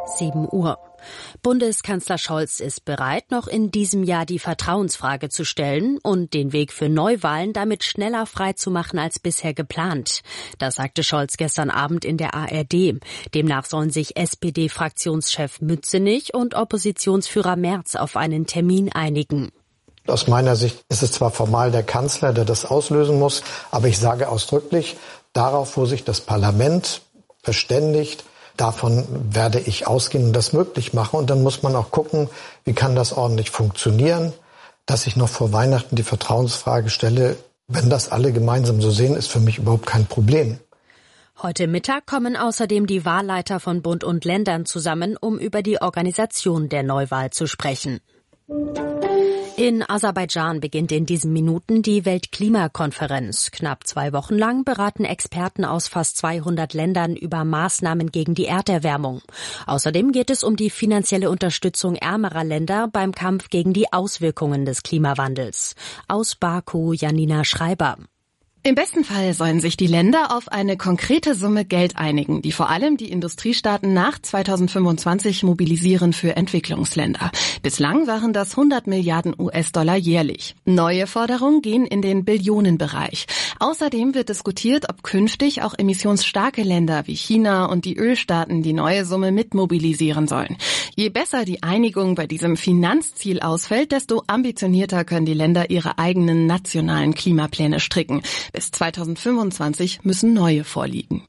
7 Uhr. Bundeskanzler Scholz ist bereit, noch in diesem Jahr die Vertrauensfrage zu stellen und den Weg für Neuwahlen damit schneller freizumachen als bisher geplant. Das sagte Scholz gestern Abend in der ARD. Demnach sollen sich SPD-Fraktionschef Mützenich und Oppositionsführer Merz auf einen Termin einigen. Aus meiner Sicht ist es zwar formal der Kanzler, der das auslösen muss, aber ich sage ausdrücklich, darauf, wo sich das Parlament verständigt, davon werde ich ausgehen und das möglich machen. Und dann muss man auch gucken, wie kann das ordentlich funktionieren. Dass ich noch vor Weihnachten die Vertrauensfrage stelle, wenn das alle gemeinsam so sehen, ist für mich überhaupt kein Problem. Heute Mittag kommen außerdem die Wahlleiter von Bund und Ländern zusammen, um über die Organisation der Neuwahl zu sprechen. In Aserbaidschan beginnt in diesen Minuten die Weltklimakonferenz. Knapp 2 Wochen lang beraten Experten aus fast 200 Ländern über Maßnahmen gegen die Erderwärmung. Außerdem geht es um die finanzielle Unterstützung ärmerer Länder beim Kampf gegen die Auswirkungen des Klimawandels. Aus Baku, Janina Schreiber. Im besten Fall sollen sich die Länder auf eine konkrete Summe Geld einigen, die vor allem die Industriestaaten nach 2025 mobilisieren für Entwicklungsländer. Bislang waren das 100 Milliarden US-Dollar jährlich. Neue Forderungen gehen in den Billionenbereich. Außerdem wird diskutiert, ob künftig auch emissionsstarke Länder wie China und die Ölstaaten die neue Summe mitmobilisieren sollen. Je besser die Einigung bei diesem Finanzziel ausfällt, desto ambitionierter können die Länder ihre eigenen nationalen Klimapläne stricken. Bis 2025 müssen neue vorliegen.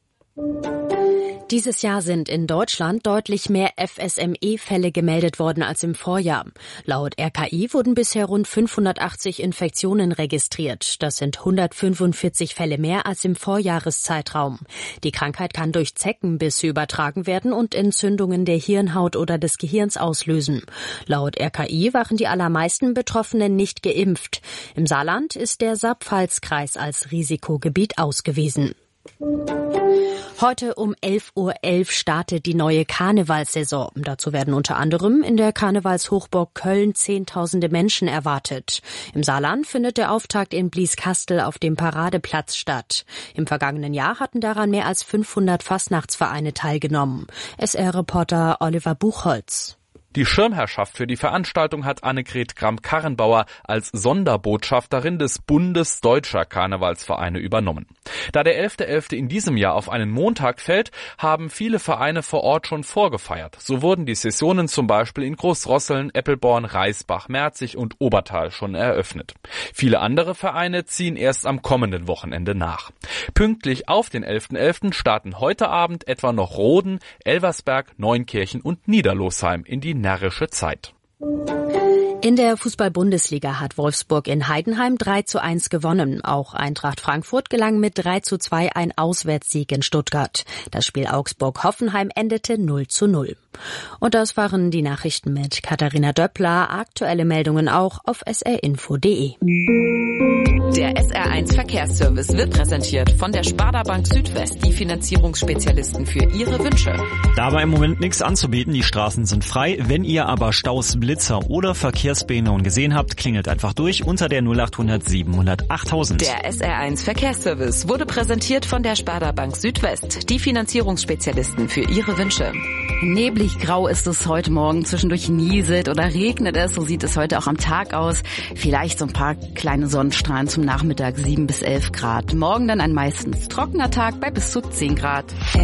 Dieses Jahr sind in Deutschland deutlich mehr FSME-Fälle gemeldet worden als im Vorjahr. Laut RKI wurden bisher rund 580 Infektionen registriert. Das sind 145 Fälle mehr als im Vorjahreszeitraum. Die Krankheit kann durch Zeckenbisse übertragen werden und Entzündungen der Hirnhaut oder des Gehirns auslösen. Laut RKI waren die allermeisten Betroffenen nicht geimpft. Im Saarland ist der Saarpfalz-Kreis als Risikogebiet ausgewiesen. Heute um 11:11 Uhr startet die neue Karnevalssaison. Dazu werden unter anderem in der Karnevalshochburg Köln Zehntausende Menschen erwartet. Im Saarland findet der Auftakt in Blieskastel auf dem Paradeplatz statt. Im vergangenen Jahr hatten daran mehr als 500 Fastnachtsvereine teilgenommen. SR-Reporter Oliver Buchholz. Die Schirmherrschaft für die Veranstaltung hat Annegret Kramp-Karrenbauer als Sonderbotschafterin des Bundes Deutscher Karnevalsvereine übernommen. Da der 11.11. in diesem Jahr auf einen Montag fällt, haben viele Vereine vor Ort schon vorgefeiert. So wurden die Sessionen zum Beispiel in Großrosseln, Eppelborn, Reisbach, Merzig und Obertal schon eröffnet. Viele andere Vereine ziehen erst am kommenden Wochenende nach. Pünktlich auf den 11.11. starten heute Abend etwa noch Roden, Elversberg, Neunkirchen und Niederlosheim in die närrische Zeit. In der Fußball-Bundesliga hat Wolfsburg in Heidenheim 3:1 gewonnen. Auch Eintracht Frankfurt gelang mit 3:2 ein Auswärtssieg in Stuttgart. Das Spiel Augsburg-Hoffenheim endete 0:0. Und das waren die Nachrichten mit Katharina Döppler. Aktuelle Meldungen auch auf srinfo.de. Der SR1 Verkehrsservice wird präsentiert von der Sparda Bank Südwest, die Finanzierungsspezialisten für Ihre Wünsche. Dabei im Moment nichts anzubieten, die Straßen sind frei. Wenn ihr aber Staus, Blitzer oder Verkehrsbehinderungen gesehen habt, klingelt einfach durch unter der 0800 700 8000. Der SR1 Verkehrsservice wurde präsentiert von der Sparda Bank Südwest, die Finanzierungsspezialisten für Ihre Wünsche. Neblig grau ist es heute Morgen, zwischendurch nieselt oder regnet es, so sieht es heute auch am Tag aus. Vielleicht so ein paar kleine Sonnenstrahlen zum Nachmittag, 7 bis 11 Grad. Morgen dann ein meistens trockener Tag bei bis zu 10 Grad.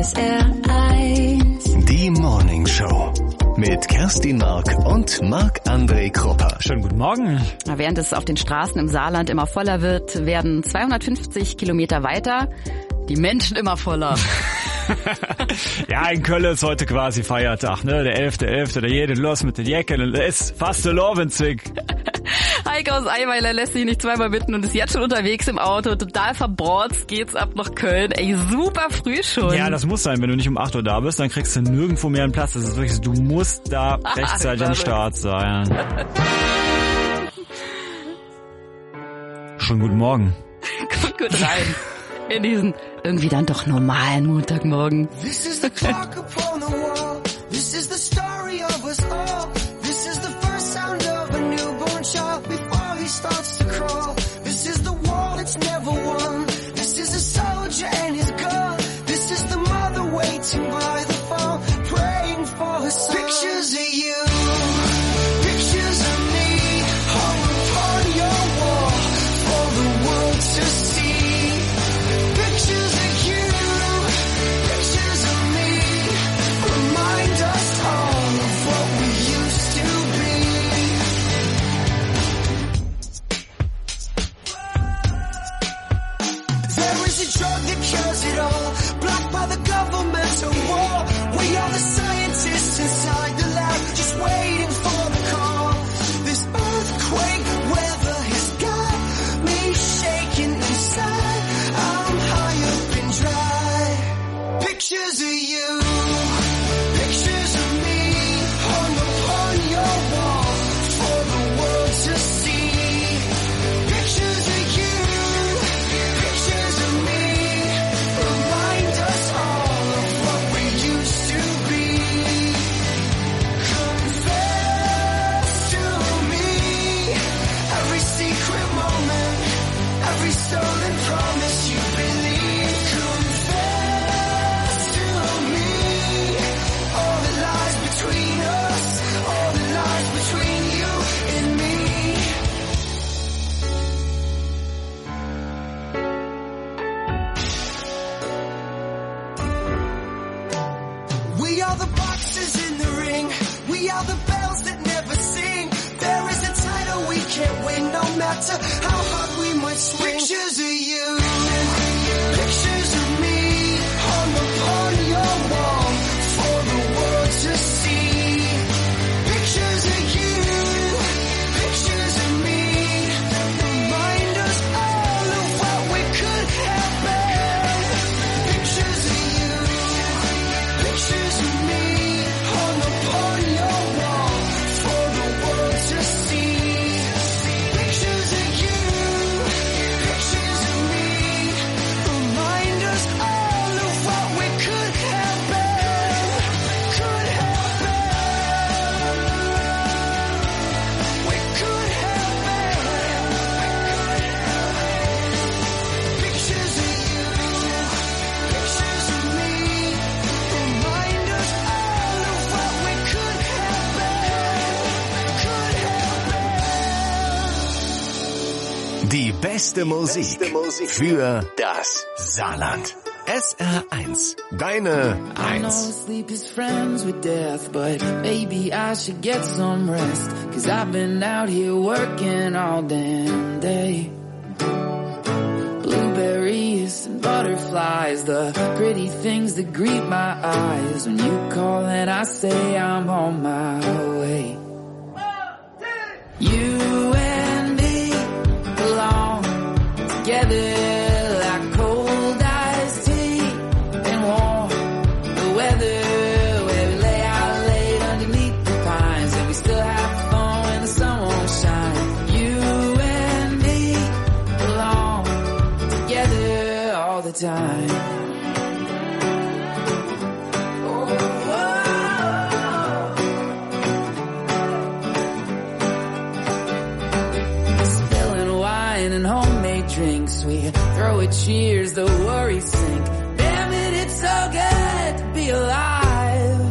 SR1 Die Morning Show mit Kerstin Mark und Marc-André Krupper. Schönen guten Morgen. Während es auf den Straßen im Saarland immer voller wird, werden 250 Kilometer weiter die Menschen immer voller. Ja, in Köln ist heute quasi Feiertag, ne? Der 11.11., da geht los mit den Jäcken und es ist fast der Lovenzig. Heike aus Eiweiler lässt sich nicht zweimal bitten und ist jetzt schon unterwegs im Auto. Total verbrotzt geht's ab nach Köln. Ey, super früh schon. Ja, das muss sein. Wenn du nicht um 8 Uhr da bist, dann kriegst du nirgendwo mehr einen Platz. Das ist wirklich, du musst da rechtzeitig am Start sein. Schönen guten Morgen. Gut rein. In diesen irgendwie dann doch normalen Montagmorgen. This is the clock upon the wall. This is the story of us all. This is the first sound of a newborn child before he starts to crawl. This is the war that's never won. This is a soldier and his gun. This is the mother waiting by the phone, praying for her son. We are the boxes in the ring. We are the bells that never sing. There is a title we can't win, no matter how hard we might swing. Pictures of you, pictures of me, hung upon your wall for the world to see. Pictures of you, pictures of me, remind us all of what we could have been. Pictures of you, pictures of me, hung upon your wall for the world to see. Pictures of you, pictures of me, remind us all of what we could have been. Could have been. We could have been. Pictures of you, pictures of me, remind us all of what we could have been. Could have been. Die beste Musik für das Saarland. SR1, deine I know 1. sleep is friends with death, but maybe I should get some rest. 'Cause I've been out here working all damn day. Blueberries and butterflies, the pretty things that greet my eyes. When you call and I say I'm on my way. You and me belong together like cold iced tea and warm the weather, where we lay out late underneath the pines and we still have fun when the sun won't shine. You and me belong together all the time. Spilling wine and homemade drinks, we throw a cheers, the worries sink. Damn it, it's so good to be alive.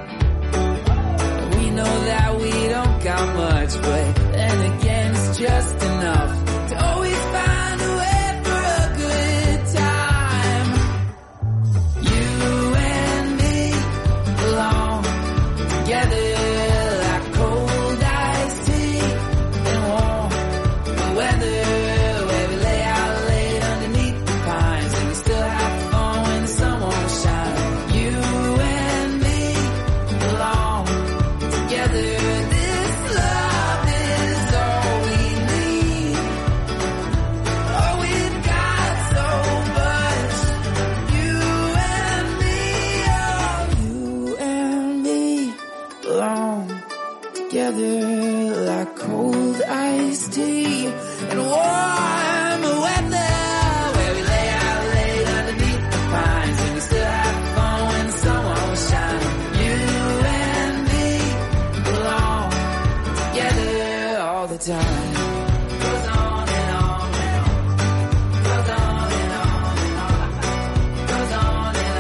We know that we don't got much, but then again it's just enough to always find a way for a good time. You and me belong together like cold iced tea and warm the weather, where we lay out late underneath the pines and we still have fun when the sun won't shine. You and me belong together. This love is all we need. Oh, we've got so much. You and me, oh, you and me belong together like cold iced tea and warm weather, where we lay out late underneath the pines and we still have fun when the sun won't shine. You and me belong together all the time. Goes on and on and on. Goes on and on and on. Goes on and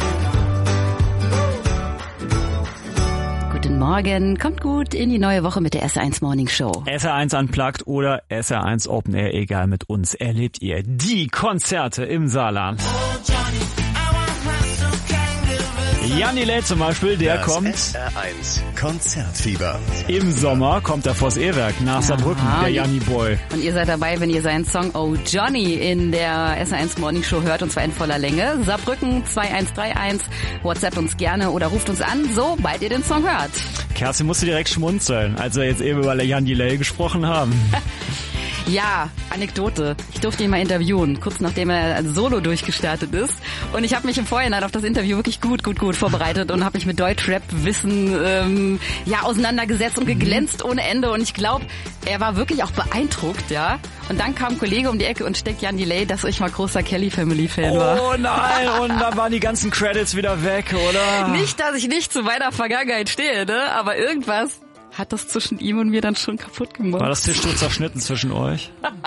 on and on. Guten Morgen, kommt gut in die neue Woche mit der SR1 Morning Show. SR1 Unplugged oder SR1 Open Air, egal, mit uns erlebt ihr die Konzerte im Saarland. Jan Delay zum Beispiel, der Das kommt SR1 Konzertfieber. im Sommer, kommt er vors E-Werk nach Saarbrücken, der Janni Boy. Und ihr seid dabei, wenn ihr seinen Song Oh Johnny in der SR1 Morning Show hört, und zwar in voller Länge. Saarbrücken 2131, WhatsApp uns gerne oder ruft uns an, sobald ihr den Song hört. Kerstin musste direkt schmunzeln, als wir jetzt eben über Jan Delay gesprochen haben. Ja, Anekdote. Ich durfte ihn mal interviewen, kurz nachdem er als Solo durchgestartet ist. Und ich habe mich im Vorhinein auf das Interview wirklich gut vorbereitet und habe mich mit Deutschrap-Wissen auseinandergesetzt und geglänzt ohne Ende. Und ich glaube, er war wirklich auch beeindruckt, ja. Und dann kam ein Kollege um die Ecke und steckt Jan Delay, dass ich mal großer Kelly-Family-Fan war. Oh nein, und dann waren die ganzen Credits wieder weg, oder? Nicht, dass ich nicht zu meiner Vergangenheit stehe, ne? Aber irgendwas hat das zwischen ihm und mir dann schon kaputt gemacht. War das Tischtuch zerschnitten zwischen euch?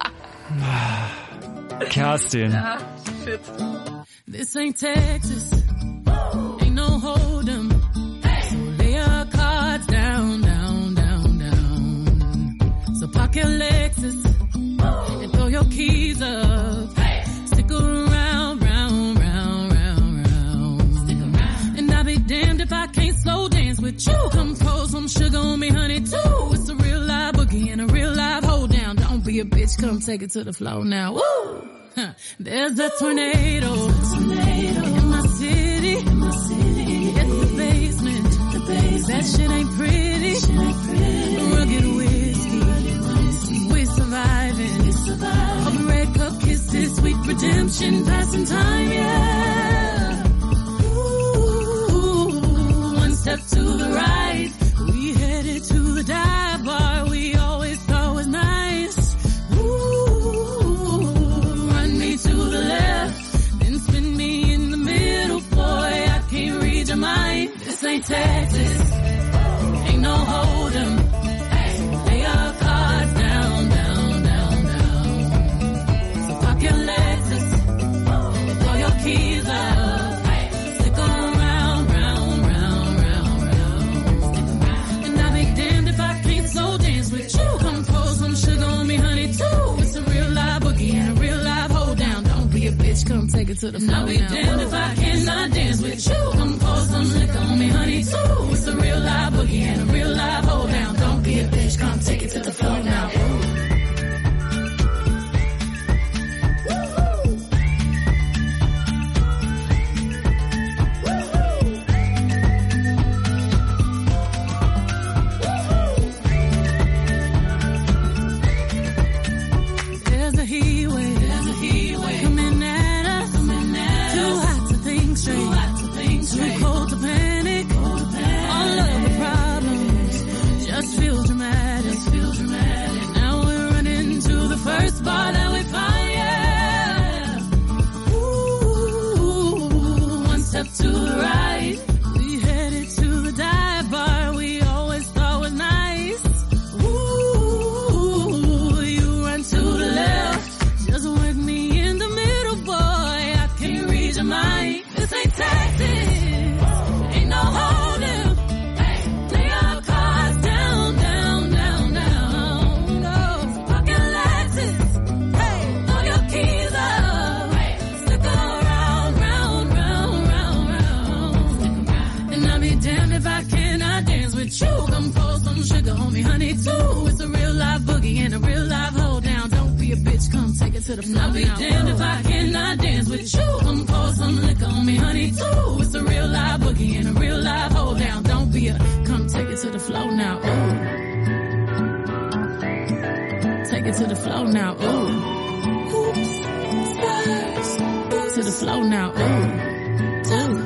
Kerstin. Ja, shit. This ain't Texas. Ain't no hold'em. So lay your cards down, down, down, down. So park your Lexus and throw your keys up. Stick around, round, round, round, round. And I'll be damned if I with you. Come pour some sugar on me, honey, too. It's a real live boogie and a real live hold down. Don't be a bitch, come take it to the floor now. Woo! There's a tornado in my city. It's the basement. That shit ain't pretty. Rugged whiskey. We're surviving. Of red cup kisses, sweet redemption, passing time, yeah. Ooh, one step to the right. We headed to the dive bar we always thought was nice. Run me to the left, then spin me in the middle, boy, I can't read your mind. This ain't Texas, ain't no hold'em. Lay your cards down, down, down, down. So park your Lexus, throw your keys up, stick 'em round, round, round, round, round. And I'll be damned if I can't slow dance with you. Come pour some sugar on me, honey, too. It's a real live boogie and a real live hold down. Don't be a bitch, come take it to the floor. I'll be damned if I cannot dance with you. Come pour some liquor on me, honey, too. It's a real live boogie and a real live hold down. Don't be a bitch, come take it to the floor now. There's a heat wave coming at us. Too hot to think straight, too cold to panic. All of the problems just feel dramatic. Now we're running to the first bar that we find, yeah. Ooh, one step to the right. We headed to the dive bar we always thought was nice. Ooh, you run to the left, just work me in the middle, boy, I can't read your mind. This ain't Texas, ain't no hold'em. Lay your cards down, down, down, down. No, park your Lexus, throw your keys up, stick 'em round, round, round, round, round. And I'll be damned if I cannot dance with you. Come pour some sugar on me, honey, too. It's a real live boogie and a real live hold down. Don't be a bitch, come take it to the floor. I'll be damned if I cannot dance with you. Come pour some liquor on me, honey, too. It's a real live boogie and a real live hold down. Don't be a, come take it to the floor now. Ooh. Take it to the floor now. Ooh. Oops, stars. To the floor now. Ooh. Ooh.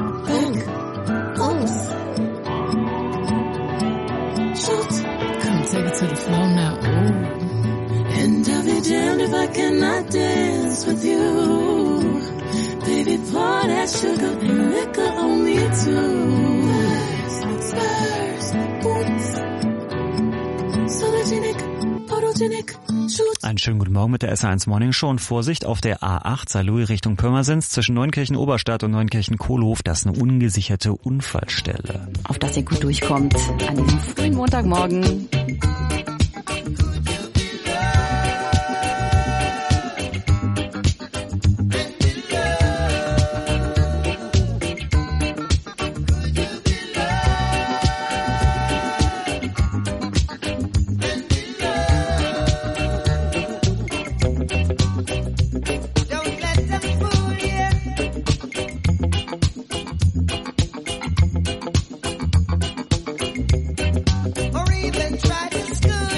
Shoot. Come take it to the floor now. Ooh. And I'll be damned if I cannot dance with you. Baby, pour that sugar and liquor on me too. Spurs, boots, sologenic, photogenic, shoot. Einen schönen guten Morgen mit der SR1 Morning Show und Vorsicht auf der A8 Saarlouis Richtung Pirmasens zwischen Neunkirchen-Oberstadt und Neunkirchen-Kohlhof. Das ist eine ungesicherte Unfallstelle. Auf dass ihr gut durchkommt an diesem frühen Montagmorgen. Or even try to school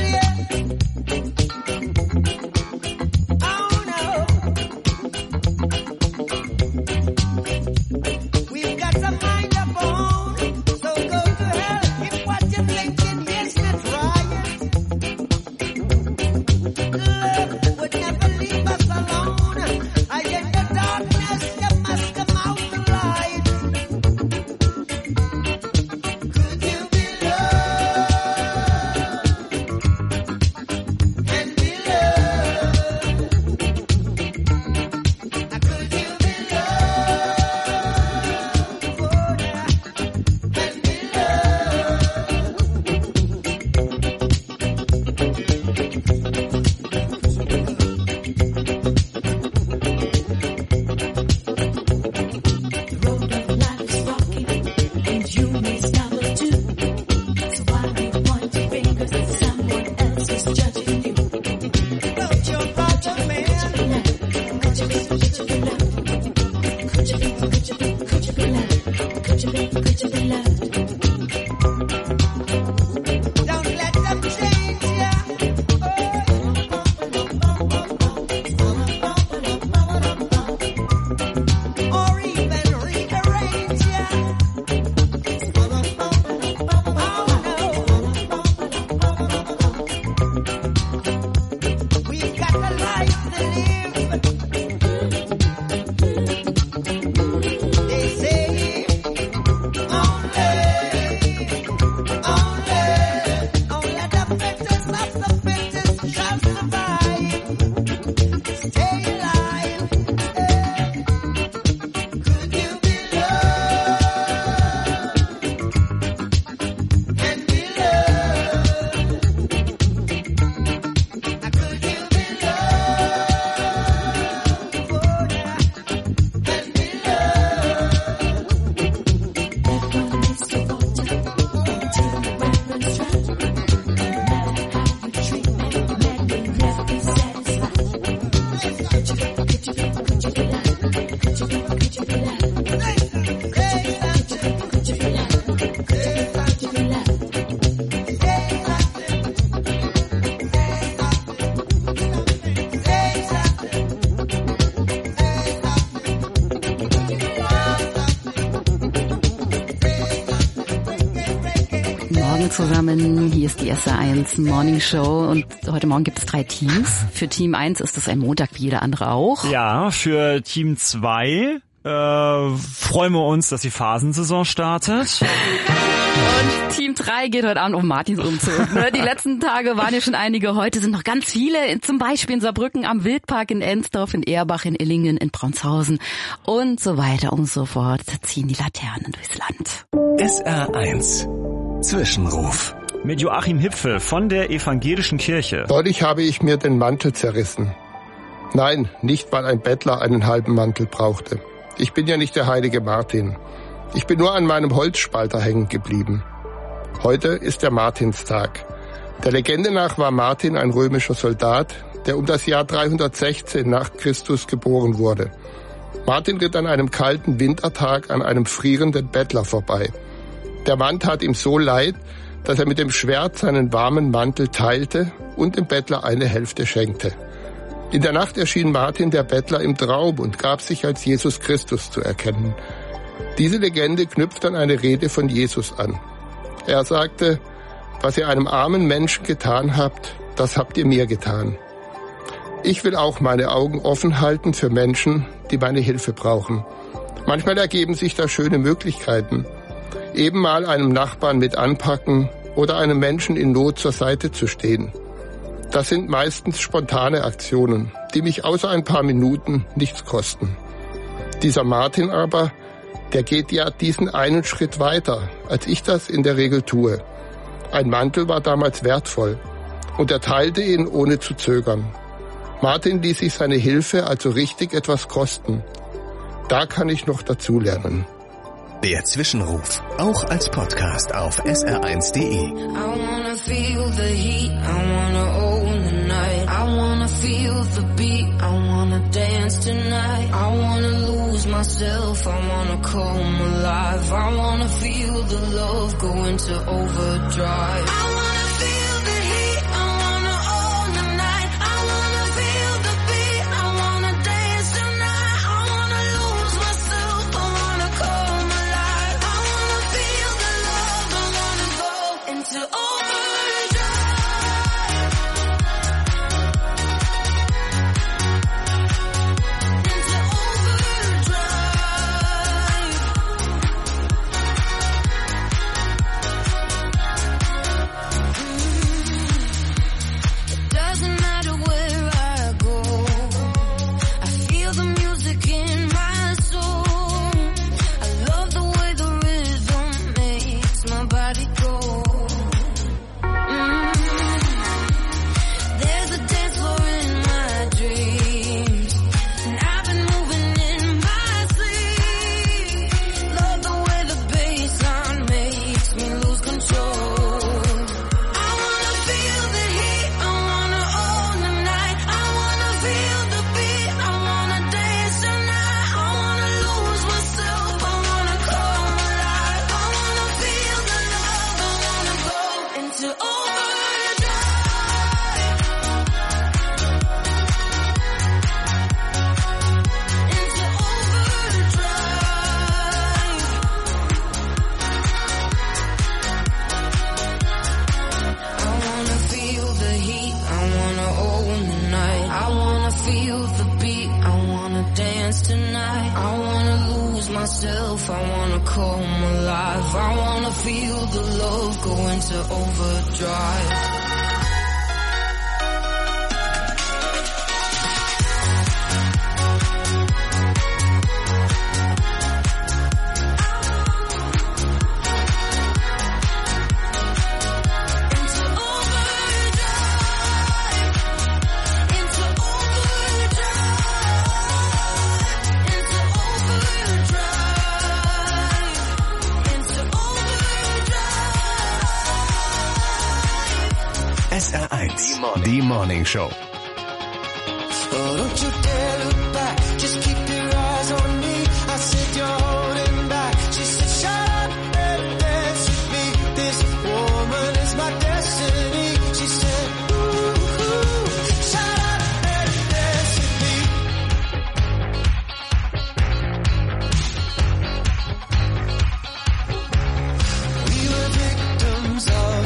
Morgen zusammen. Hier ist die SR1 Morning Show und heute Morgen gibt es 3 Teams. Für Team 1 ist es ein Montag wie jeder andere auch. Ja, für Team 2 freuen wir uns, dass die Phasensaison startet. Und Team 3 geht heute Abend um Martins Umzug. Die letzten Tage waren ja schon einige, heute sind noch ganz viele, zum Beispiel in Saarbrücken, am Wildpark in Ensdorf, in Erbach, in Illingen, in Braunsthausen und so weiter und so fort. Da ziehen die Laternen durchs Land. SR1 Zwischenruf. Mit Joachim Hipfel von der Evangelischen Kirche. Neulich habe ich mir den Mantel zerrissen. Nein, nicht weil ein Bettler einen halben Mantel brauchte. Ich bin ja nicht der heilige Martin. Ich bin nur an meinem Holzspalter hängen geblieben. Heute ist der Martinstag. Der Legende nach war Martin ein römischer Soldat, der um das Jahr 316 nach Christus geboren wurde. Martin ritt an einem kalten Wintertag an einem frierenden Bettler vorbei. Der Mann tat ihm so leid, dass er mit dem Schwert seinen warmen Mantel teilte und dem Bettler eine Hälfte schenkte. In der Nacht erschien Martin der Bettler im Traum und gab sich als Jesus Christus zu erkennen. Diese Legende knüpft an eine Rede von Jesus an. Er sagte, was ihr einem armen Menschen getan habt, das habt ihr mir getan. Ich will auch meine Augen offen halten für Menschen, die meine Hilfe brauchen. Manchmal ergeben sich da schöne Möglichkeiten. Eben mal einem Nachbarn mit anpacken oder einem Menschen in Not zur Seite zu stehen. Das sind meistens spontane Aktionen, die mich außer ein paar Minuten nichts kosten. Dieser Martin aber, der geht ja diesen einen Schritt weiter, als ich das in der Regel tue. Ein Mantel war damals wertvoll und er teilte ihn ohne zu zögern. Martin ließ sich seine Hilfe also richtig etwas kosten. Da kann ich noch dazulernen. Der Zwischenruf, auch als Podcast auf sr1.de. I wanna feel the heat, I wanna own the night. I wanna feel the beat, I wanna dance tonight. I wanna lose myself, I wanna come alive. I wanna feel the love go into overdrive. I wanna feel the heat, I wanna own the night. I wanna feel the beat, I wanna dance tonight. I wanna lose myself, I wanna come alive. I wanna feel the love, I wanna go into overdrive. Myself, I wanna come alive. I wanna feel the love go into overdrive. SR1, die Morning Show. Oh, don't you dare look back, just keep your eyes on me. I said you're holding back. She said shut up and dance with me. This woman is my destiny. She said ooh, shut up and dance with me. We were victims of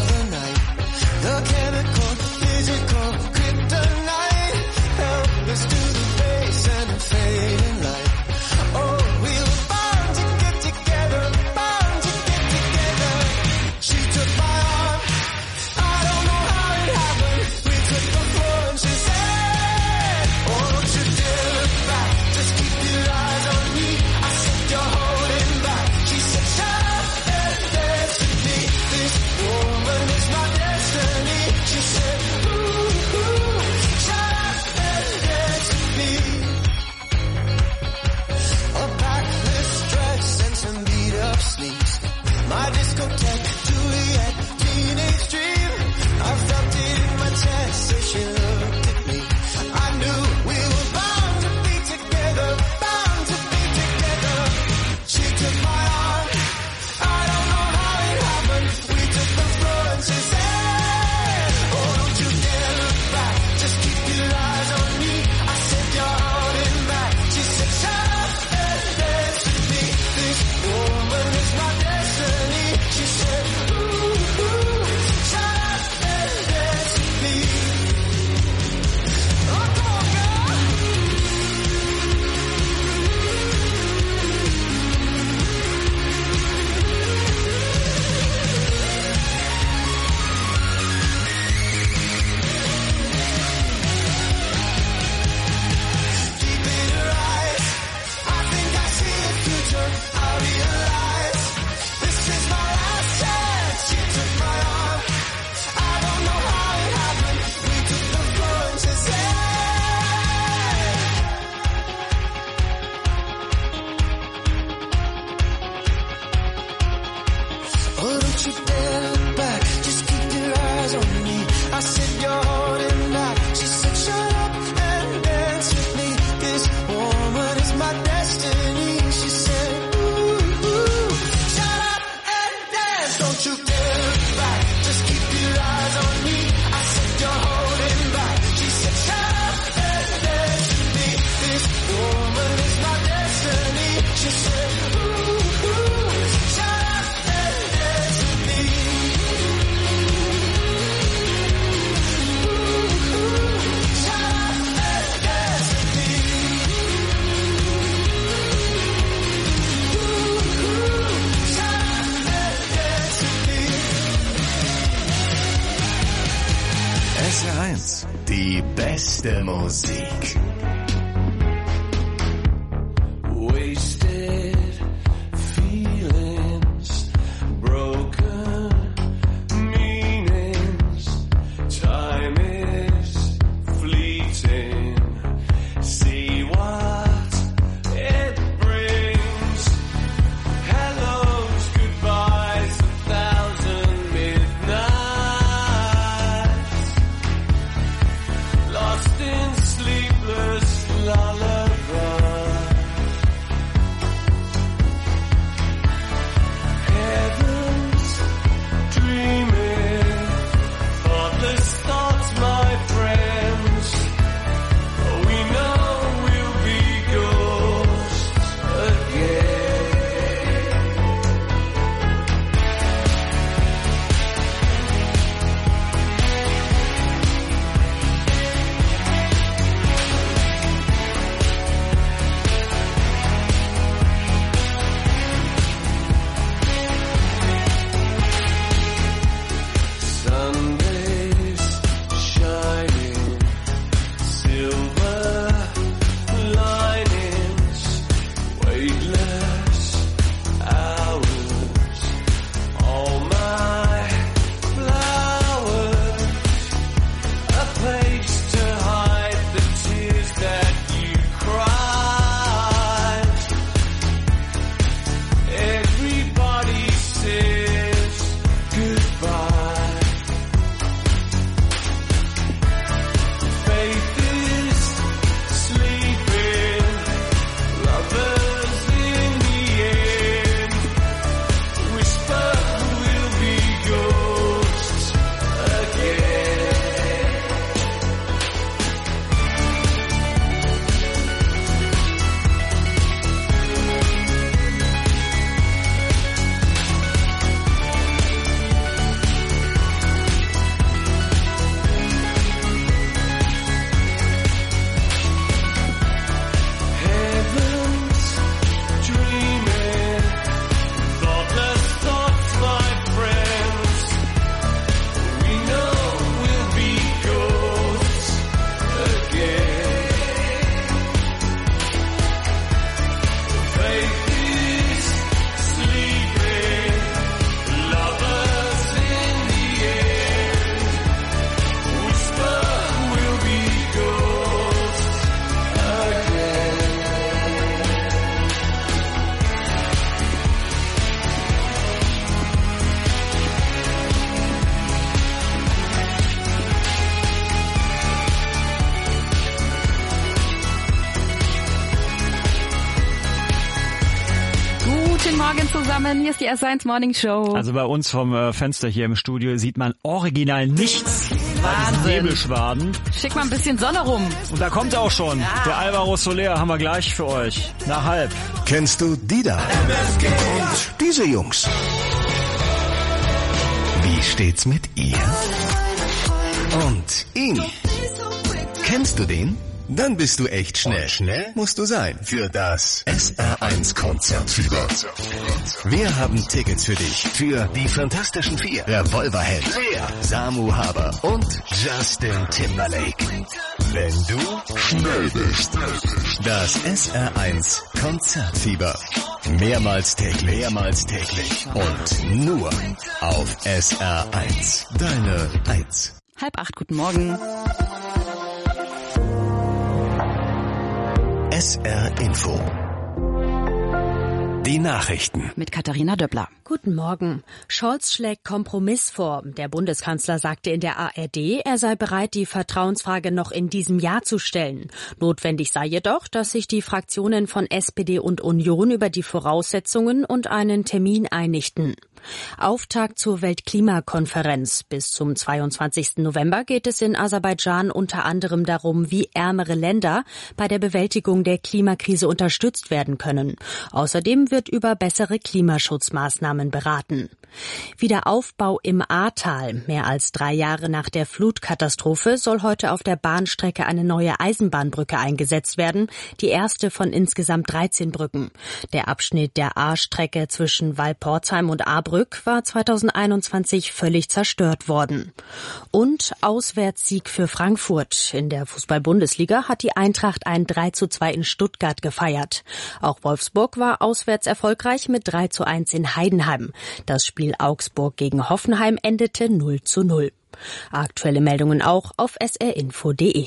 my discotheque, Juliet, teenage dream. I felt it in my chest as she looked at me. I knew we were bound to be together, bound to be together. She took my arm, I don't know how it happened. We took the floor and she said, oh, don't you dare look back, just keep your eyes on me. I said, you're holding back. She said, shut up and dance with me. This woman is my destiny. She said, ooh, ooh, shut up and dance with me. Oh, come on, girl. Deep in her eyes, I think I see the future. I realize this is my last chance. She took my arm, I don't know how it happened. We took the floor and she said, oh, don't you dare look back, just keep your eyes on me. I said, you're holding back. She said, shut up and dance with me. This woman is my destiny. She said, ooh, ooh, shut up and dance. Don't you dare look back, just keep your eyes on me. I said, you're holding back. She said, shut up and dance with me. This woman is my destiny. She said, ooh, ooh, shut up and dance with me. Ooh, ooh, shut up and dance with me. Ooh, ooh, shut up and dance with me. SR1, die beste Musik. Wasted feelings, broken meanings. Time is fleeting. See what it brings. Hellos, goodbyes, 1,000 midnights. Lost in sleepless zusammen, hier ist die S1 Morning Show. Also bei uns vom Fenster hier im Studio sieht man original nichts. Wahnsinn. Nebelschwaden. Schick mal ein bisschen Sonne rum. Und da kommt er auch schon. Ja. Der Alvaro Soler haben wir gleich für euch. Nach halb. Kennst du die da? Und diese Jungs? Wie steht's mit ihr? Und ihn? Kennst du den? Dann bist du echt schnell. Schnell musst du sein für das SR1 Konzertfieber. Wir haben Tickets für dich für die Fantastischen Vier, Revolverheld, Samu Haber und Justin Timberlake. Wenn du schnell bist. Das SR1 Konzertfieber. Mehrmals täglich und nur auf SR1. Deine 1. 7:30, guten Morgen. SR Info. Die Nachrichten. Mit Katharina Döppler. Guten Morgen. Scholz schlägt Kompromiss vor. Der Bundeskanzler sagte in der ARD, er sei bereit, die Vertrauensfrage noch in diesem Jahr zu stellen. Notwendig sei jedoch, dass sich die Fraktionen von SPD und Union über die Voraussetzungen und einen Termin einigten. Auftakt zur Weltklimakonferenz. Bis zum 22. November geht es in Aserbaidschan unter anderem darum, wie ärmere Länder bei der Bewältigung der Klimakrise unterstützt werden können. Außerdem wird über bessere Klimaschutzmaßnahmen beraten. Wiederaufbau im Ahrtal. Mehr als 3 Jahre nach der Flutkatastrophe soll heute auf der Bahnstrecke eine neue Eisenbahnbrücke eingesetzt werden, die erste von insgesamt 13 Brücken. Der Abschnitt der Ahrstrecke zwischen Walporzheim und Ahrbrück war 2021 völlig zerstört worden. Und Auswärtssieg für Frankfurt. In der Fußball-Bundesliga hat die Eintracht ein 3:2 in Stuttgart gefeiert. Auch Wolfsburg war auswärts erfolgreich mit 3:1 in Heidenheim. Das Spiel Augsburg gegen Hoffenheim endete 0:0. Aktuelle Meldungen auch auf srinfo.de.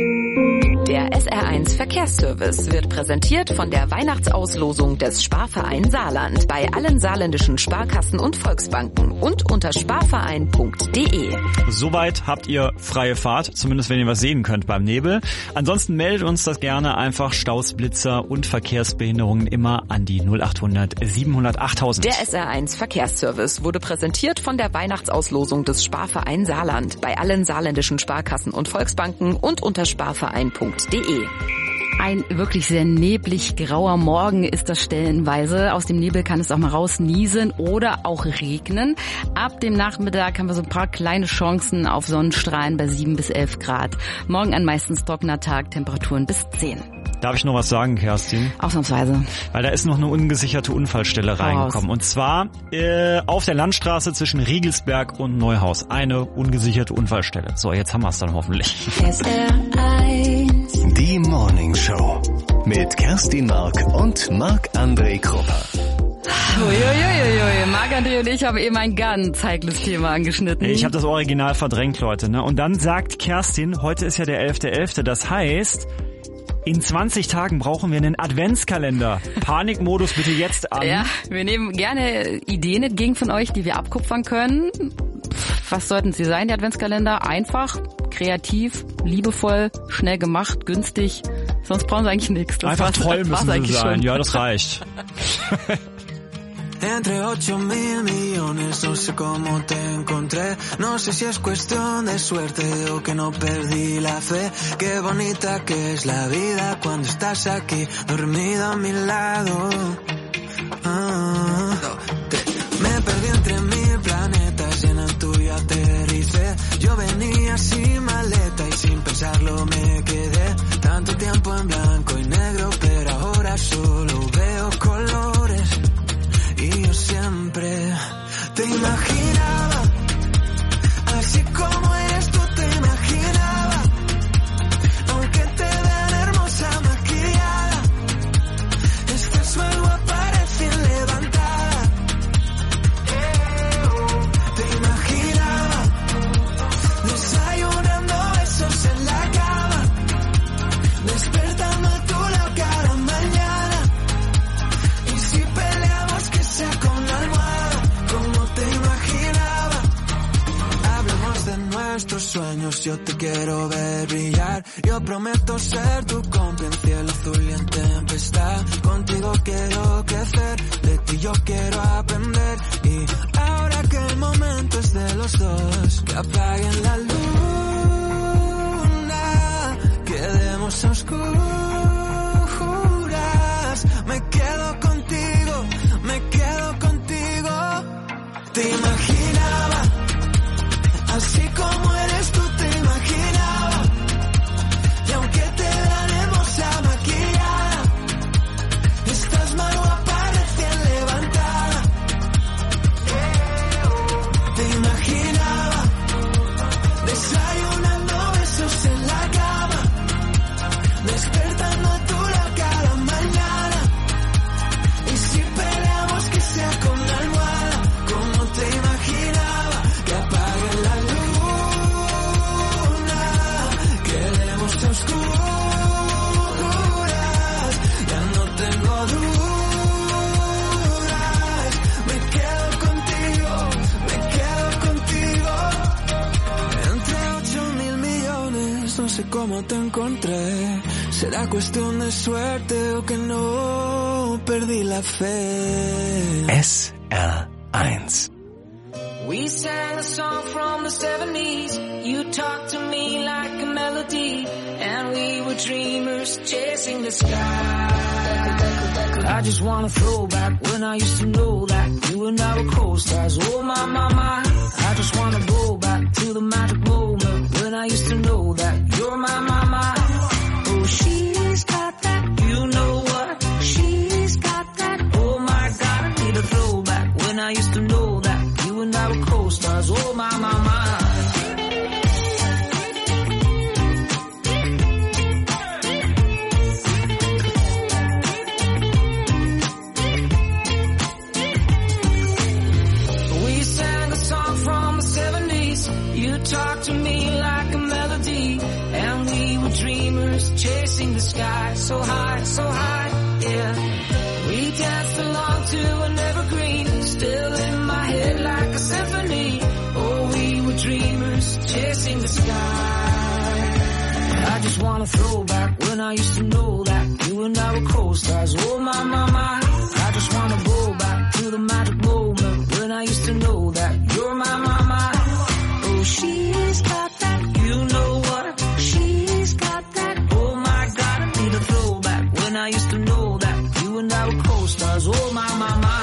Der SR1 Verkehrsservice wird präsentiert von der Weihnachtsauslosung des Sparverein Saarland bei allen saarländischen Sparkassen und Volksbanken und unter sparverein.de. Soweit habt ihr freie Fahrt, zumindest wenn ihr was sehen könnt beim Nebel. Ansonsten meldet uns das gerne einfach. Staus, Blitzer und Verkehrsbehinderungen immer an die 0800 700 8000. Der SR1 Verkehrsservice wurde präsentiert von der Weihnachtsauslosung des Sparverein Saarland bei allen saarländischen Sparkassen und Volksbanken und unter sparverein.de. Ein wirklich sehr neblig grauer Morgen ist das stellenweise. Aus dem Nebel kann es auch mal rausnieseln oder auch regnen. Ab dem Nachmittag haben wir so ein paar kleine Chancen auf Sonnenstrahlen bei 7 bis 11 Grad. Morgen ein meistens trockener Tag, Temperaturen bis 10. Darf ich noch was sagen, Kerstin? Ausnahmsweise. Weil da ist noch eine ungesicherte Unfallstelle reingekommen. Und zwar auf der Landstraße zwischen Riegelsberg und Neuhaus. Eine ungesicherte Unfallstelle. So, jetzt haben wir es dann hoffentlich. SR1. Die Morning Show. Mit Kerstin Mark und Marc-André Krupper. Uiuiuiui, Marc-André und ich haben eben ein ganz heikles Thema angeschnitten. Ich habe das Original verdrängt, Leute. Ne? Und dann sagt Kerstin, heute ist ja der 11.11., das heißt... In 20 Tagen brauchen wir einen Adventskalender. Panikmodus bitte jetzt an. Ja, wir nehmen gerne Ideen entgegen von euch, die wir abkupfern können. Was sollten sie sein, die Adventskalender? Einfach, kreativ, liebevoll, schnell gemacht, günstig. Sonst brauchen sie eigentlich nichts. Das einfach toll müssen sie sein. Schon. Ja, das reicht. Entre 8.000 millones, no sé cómo te encontré. No sé si es cuestión de suerte o que no perdí la fe. Qué bonita que es la vida cuando estás aquí, dormida a mi lado. Me perdí entre 1000 planetas y en el tuyo aterricé. Yo venía sin maleta y sin pensarlo me quedé. Tanto tiempo en blanco y negro, pero ahora solo veo colores. Y yo siempre te imaginaba, así como eres tú te imaginaba, aunque te vean hermosa maquillada, estás muy guapa recién levantada. Te imaginaba, desayunando besos en la cama, despertando a tu lado cada mañana, y si peleamos que sea con la almohada, como te imaginas. nuestros sueños, yo te quiero ver brillar. Yo prometo ser tu cómplice en cielo azul y en tempestad. Contigo quiero crecer, de ti yo quiero aprender. Y ahora que el momento es de los dos, que apaguen la luna, quedemos a oscuras. Me quedo contigo, me quedo contigo. Te imaginaba, así como eres tú te imaginaba. Y aunque te vean hermosa maquillada, estás más guapa recién levantada. Te imaginaba, desayunando besos en la cama, despertando a tu lado cada mañana. Y si peleamos que sea con la almohada, como te imaginaba, que apague la luna, quedemos a oscuras, ya no tengo dudas, me quedo contigo, me quedo contigo. Entre 8.000 millones, no sé cómo te encontré, será cuestión de suerte o que no perdí la fe. SR1. We sang a song from the 70s. You talked to me like a melody, and we were dreamers chasing the sky. I just wanna throw back when I used to know that you and I were co-stars. Oh my, my, my. I just wanna go back to the magic moment when I used to know that you're my, my, my. Oh, she's got that, you know what? She's got that. Oh my God, I need a throwback when I used to know that you and I were co-stars. Oh my, my, my. We sang a song from the 70s. You talked to me like a melody, and we were dreamers chasing the sky. So high, yeah. We danced along to an evergreen, still in my head like a symphony. Oh, we were dreamers chasing the sky. I just wanna throw back when I used to know that you and I were co-stars. Oh my, my, my. I just wanna go back to the magic moment when I used to know that you're my, my, my. Oh, she's got that, you know what? She's got that. Oh my God, I need a throwback when I used to know that you and I were co-stars. Oh my, my, my.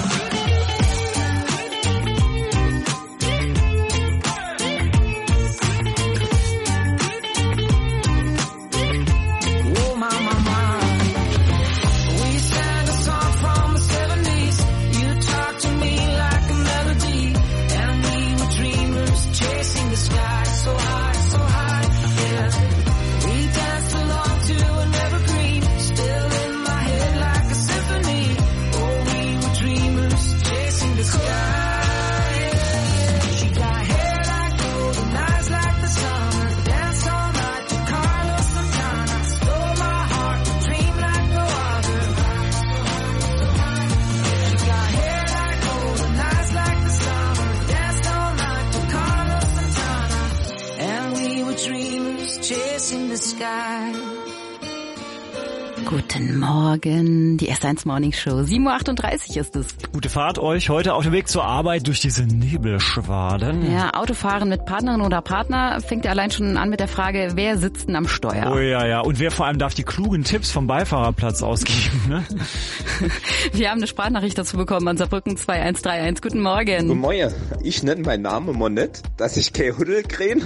Guten Morgen, die SR1 Morning Show. 7.38 Uhr ist es. Gute Fahrt euch heute auf dem Weg zur Arbeit durch diese Nebelschwaden. Ja, Autofahren mit Partnerin oder Partner fängt ja allein schon an mit der Frage, wer sitzt denn am Steuer? Oh ja. Und wer vor allem darf die klugen Tipps vom Beifahrerplatz ausgeben, ne? Wir haben eine Sprachnachricht dazu bekommen an Saarbrücken 2131. Guten Morgen. Guten Morgen. Ich nenne meinen Namen immer nicht, dass ich kein Huddel kriege.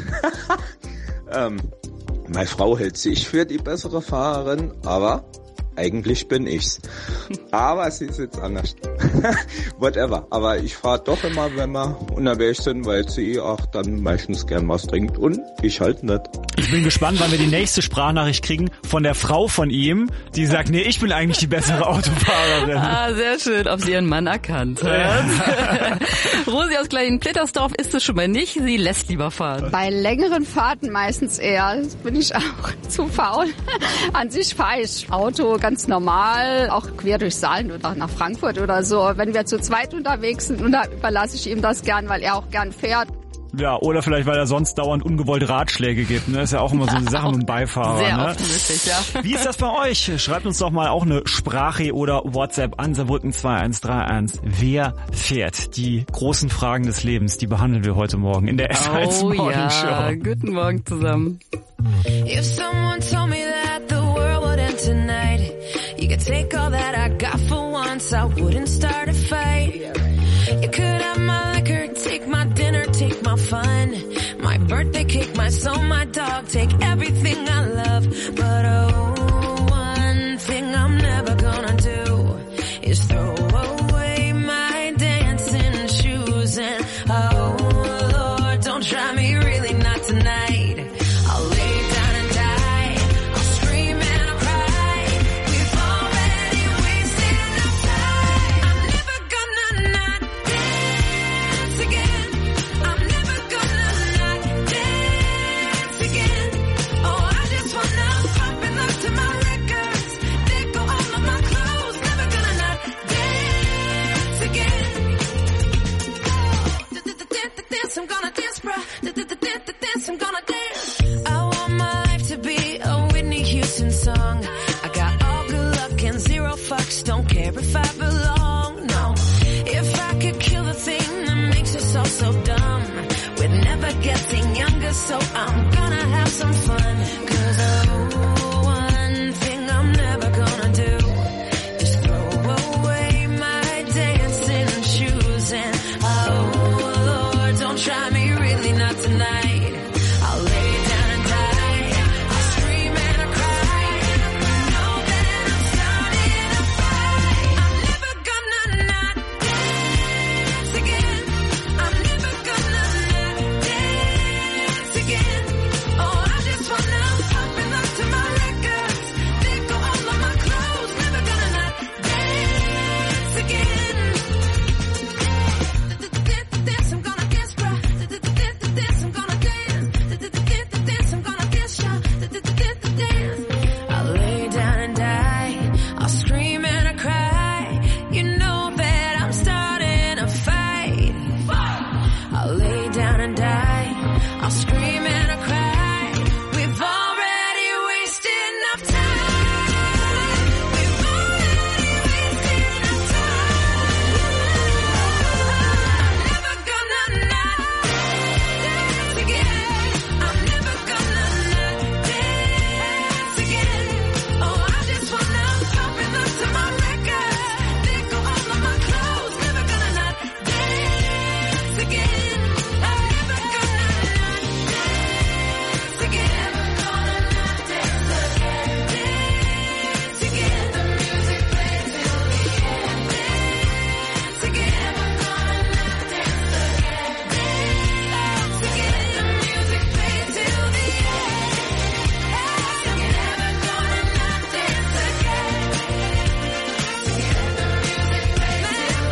Meine Frau hält sich für die bessere Fahrerin, aber eigentlich bin ich's. Aber sie ist jetzt anders. Whatever. Aber ich fahre doch immer, wenn wir unterwegs sind, weil sie auch dann meistens gern was trinkt und ich halt nicht. Ich bin gespannt, wann wir die nächste Sprachnachricht kriegen von der Frau von ihm, die sagt, nee, ich bin eigentlich die bessere Autofahrerin. Ah, sehr schön, ob sie ihren Mann erkannt hat. Rosi aus Klein-Plittersdorf ist es schon mal nicht, sie lässt lieber fahren. Bei längeren Fahrten meistens eher, das bin ich auch zu faul. An sich fahre ich Auto ganz normal, auch quer durch Saarland oder nach Frankfurt oder so. Wenn wir zu zweit unterwegs sind, und da überlasse ich ihm das gern, weil er auch gern fährt. Ja, oder vielleicht, weil er sonst dauernd ungewollt Ratschläge gibt. Ne? Ist ja auch immer so eine Sache mit dem Beifahrer. Sehr ne? oft möglich, ja. Wie ist das bei euch? Schreibt uns doch mal auch eine Sprache oder WhatsApp an Saarbrücken 2131. Wer fährt? Die großen Fragen des Lebens, die behandeln wir heute Morgen in der S1 Morning Show. Ja, guten Morgen zusammen. If someone told me that the world would end tonight, you could take all that I got for once, I wouldn't start a fight. You could have my liquor, take my dinner, take my fun, my birthday cake, my soul, my dog, take everything I love. But oh, one thing I'm never gonna do is throw away my dancing shoes. And oh Lord, don't try me, really not tonight. I'll lay down and die, I'll scream and I'll cry. We've already wasted enough time. I'm never gonna not dance again. I'm never gonna not dance again. Oh, I just wanna pop and look to my records. They go all of my clothes. Never gonna not dance again. Dance, I'm gonna dance, bruh. Dance, I'm gonna dance. I want my life to be a Whitney Houston song. I got all good luck and zero fucks. Don't care if I belong, no. If I could kill the thing that makes us all so dumb, we're never getting younger, so I'm gonna have some fun. 'Cause oh, one thing I'm never gonna do is throw away my dancing shoes. And oh Lord, don't try me, really not tonight. I'll lay down and die, I'll scream and I'll cry. Know that I'm starting a fight. I'm never gonna not dance again. I'm never gonna not dance again. Oh, I just wanna pop and look to my records. They go all of my clothes. Never gonna not dance again. Dance, I'm gonna dance, bruh. Dance, I'm gonna dance. Dance, I'm gonna dance, y'all. Dance. I'll lay down and die. I'll scream and I cry. You know that I'm starting a fight. I'll lay down and die. I'll scream and I cry. We've already wasted enough time. We've already wasted enough time. I'm never gonna not dance again. I'm never gonna not dance again. Oh, I just wanna pop and look to my records. They go all of my clothes. Never gonna not dance again. I'm never gonna not dance again. Never gonna not dance again. Dance again. The music plays till the end. Dance again. Never gonna not dance again. Dance again. The music plays till the end. Dance again. Never gonna not dance again. Dance again. The music plays till the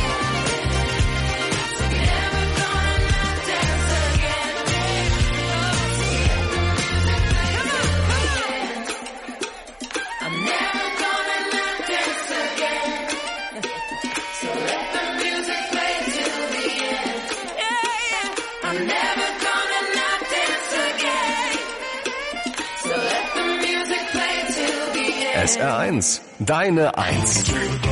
end. Never gonna not dance again. I'm never gonna not dance again. So let the music play till the end. Yeah. I'm never gonna not dance again. So let the music play till the end. SR1, deine Eins.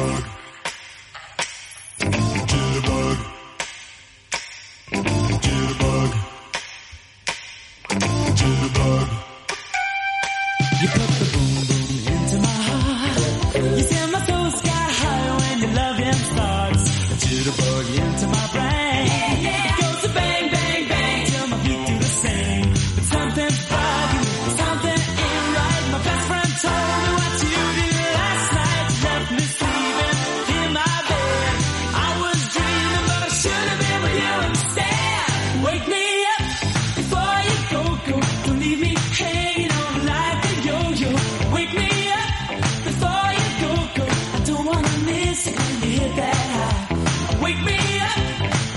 You put the boom boom into my heart. You send my soul sky high when your loving starts. A jitterbug into my brain. It goes to bang bang bang till my feet do the same. But something's bugging, something ain't right. My best friend told me what you did last night. Left me sleeping in my bed. I was dreaming, but I should have been with you instead. Wake me up before you go. Don't leave me hanging on like a yo-yo. Wake me up before you go. I don't wanna miss it when you hit that high. Wake me up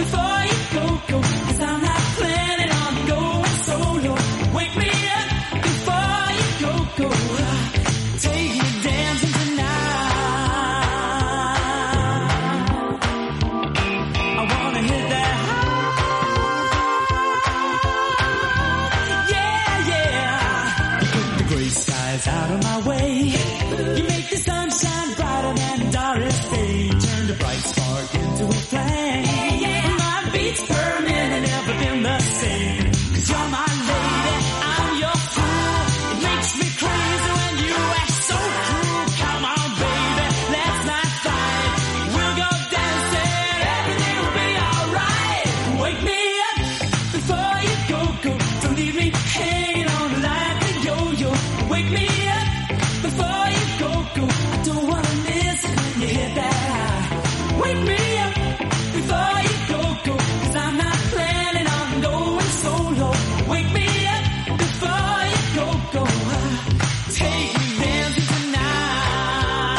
my way. You make the sunshine brighter than Doris Day. Turn the bright spark into a flame. My beats burning and never been the same. 'Cause you're my lady, I'm your fool. It makes me crazy when you act so cruel. Come on, baby, let's not fight. We'll go dancing, everything will be alright. Wake me up before you go. Don't leave me hanging on like a yo-yo. Wake me up before you go. I don't wanna miss it when you hit that high. Wake me up before you go. 'Cause I'm not planning on going solo. Wake me up before you go. Take me dancing tonight.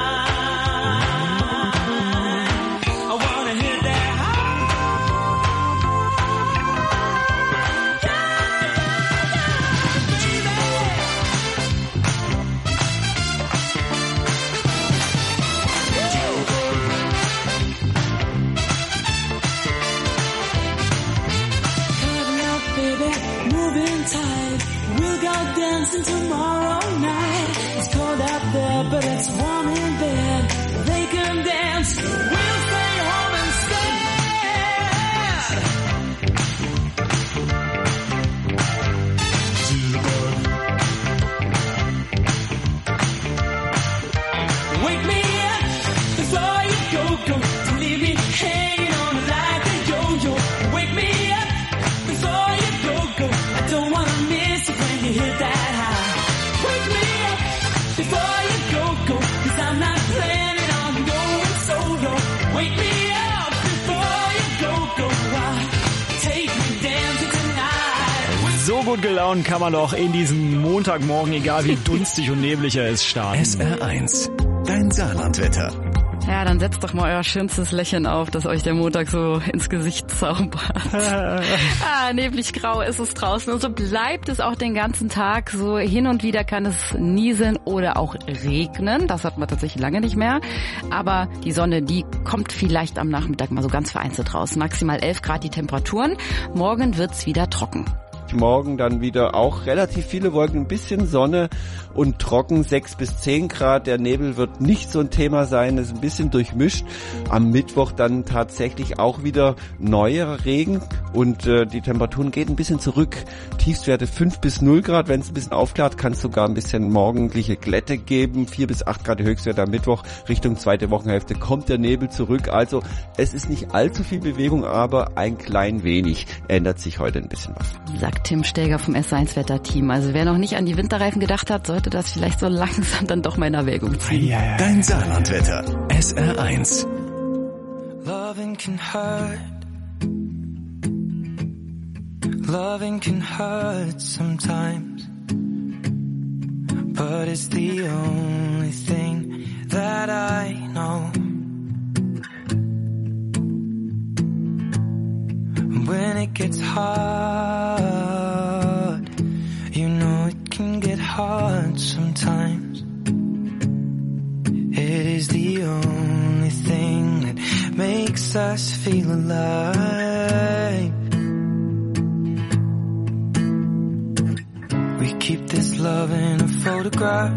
I wanna hit that baby, moving tight. We'll go dancing tomorrow night. It's cold out there, but it's warm in bed. They can dance, we'll stay home instead. Wake me up before you go. Don't leave me hanging on like a yo-yo. Wake me up before you go. I don't wanna miss it when you hit that high. Wake me up before you go. 'Cause I'm not planning on going solo. Wake me up before you go. Take me dancing tonight. So gut gelaunt kann man doch in diesen Montagmorgen, egal wie dunstig und neblig er ist, starten. SR1, dein Saarlandwetter. Ja, dann setzt doch mal euer schönstes Lächeln auf, dass euch der Montag so ins Gesicht zaubert. Neblig grau ist es draußen und so bleibt es auch den ganzen Tag. So hin und wieder kann es nieseln oder auch regnen. Das hat man tatsächlich lange nicht mehr. Aber die Sonne, die kommt vielleicht am Nachmittag mal so ganz vereinzelt raus. Maximal 11 Grad die Temperaturen. Morgen wird's wieder trocken. Morgen dann wieder auch relativ viele Wolken, ein bisschen Sonne und trocken, 6 bis 10 Grad. Der Nebel wird nicht so ein Thema sein, ist ein bisschen durchmischt. Am Mittwoch dann tatsächlich auch wieder neuer Regen und die Temperaturen gehen ein bisschen zurück. Tiefstwerte 5 bis 0 Grad, wenn es ein bisschen aufklart, kann es sogar ein bisschen morgendliche Glätte geben. 4 bis 8 Grad die Höchstwerte am Mittwoch. Richtung zweite Wochenhälfte kommt der Nebel zurück. Also es ist nicht allzu viel Bewegung, aber ein klein wenig ändert sich heute ein bisschen was. Sagt Tim Steger vom S1-Wetterteam. Also wer noch nicht an die Winterreifen gedacht hat, sollte das vielleicht so langsam dann doch mal in Erwägung ziehen. Dein Saarlandwetter. SR1. Loving can hurt. Loving can hurt sometimes. But it's the only thing that I know. When it gets hard, you know it can get hard sometimes. It is the only thing that makes us feel alive. We keep this love in a photograph.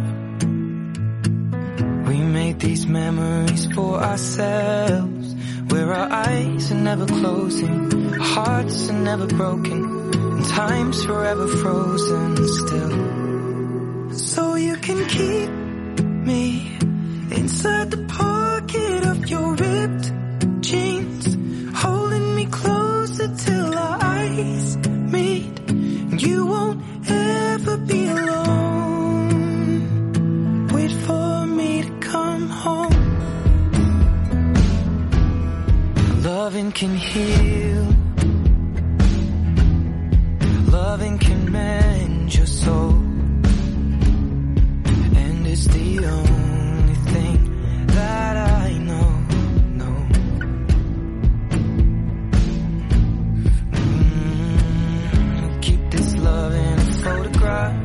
We made these memories for ourselves, where our eyes are never closing, hearts are never broken, and time's forever frozen still. So you can keep me inside the pocket of your ripped jeans, holding me closer till our eyes meet, and you won't ever be alone. Wait for me to come home. Loving can heal. Loving can mend your soul. And it's the only thing that I know. Keep this love in a photograph.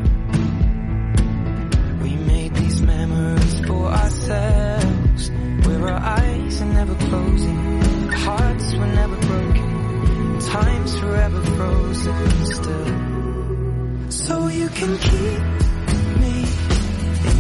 We made these memories for ourselves, where our eyes are never closing, hearts were never broken, time's forever frozen still. So you can keep me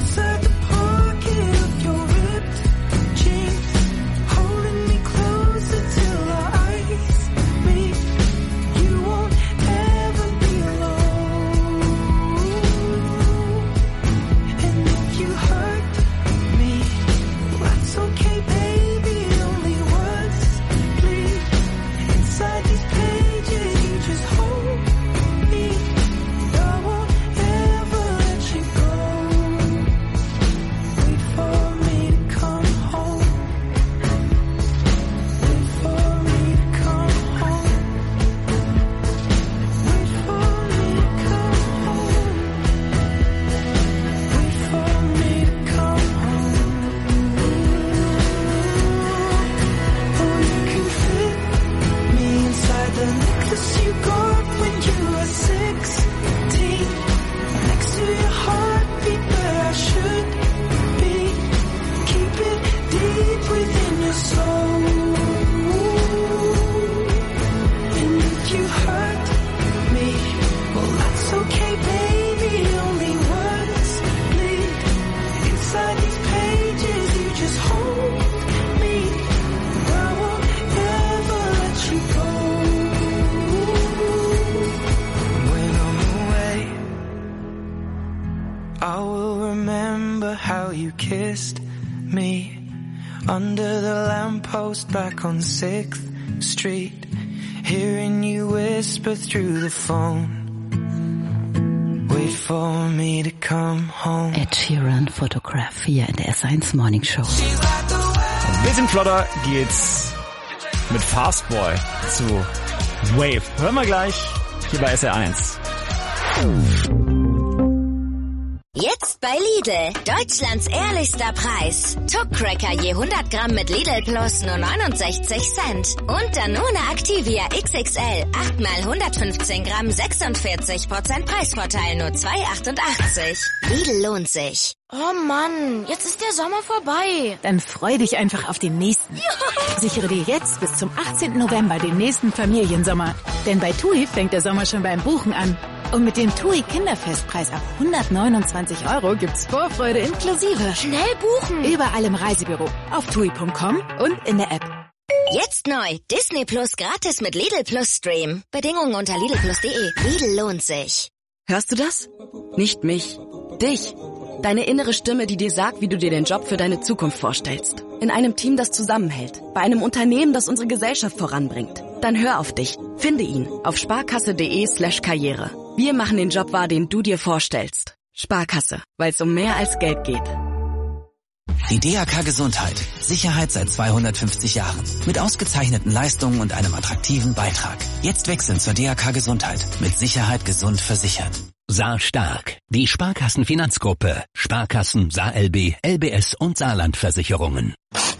under the lamppost back on 6th Street, hearing you whisper through the phone. Wait for me to come home. Ed Sheeran, Photograph, hier in der S1 Morning Show. Ein bisschen flotter geht's mit Fastboy zu Wave. Hören wir gleich hier bei SR1. Jetzt bei Lidl. Deutschlands ehrlichster Preis. Tuck-Cracker je 100 Gramm mit Lidl Plus nur 69 Cent. Und Danone Activia XXL 8 mal 115 Gramm 46% Preisvorteil nur 2,88. Lidl lohnt sich. Oh Mann, jetzt ist der Sommer vorbei. Dann freu dich einfach auf den nächsten. Ja. Sichere dir jetzt bis zum 18. November den nächsten Familiensommer. Denn bei TUI fängt der Sommer schon beim Buchen an. Und mit dem TUI Kinderfestpreis ab 129 € gibt's Vorfreude inklusive. Schnell buchen! Überall im Reisebüro, auf TUI.com und in der App. Jetzt neu. Disney Plus gratis mit Lidl Plus Stream. Bedingungen unter lidlplus.de. Lidl lohnt sich. Hörst du das? Nicht mich. Dich. Deine innere Stimme, die dir sagt, wie du dir den Job für deine Zukunft vorstellst. In einem Team, das zusammenhält. Bei einem Unternehmen, das unsere Gesellschaft voranbringt. Dann hör auf dich. Finde ihn auf sparkasse.de/karriere. Wir machen den Job wahr, den du dir vorstellst. Sparkasse, weil es um mehr als Geld geht. Die DAK Gesundheit. Sicherheit seit 250 Jahren. Mit ausgezeichneten Leistungen und einem attraktiven Beitrag. Jetzt wechseln zur DAK Gesundheit. Mit Sicherheit gesund versichert. Saar Stark. Die Sparkassen-Finanzgruppe. Sparkassen, SaarLB, LBS und Saarlandversicherungen.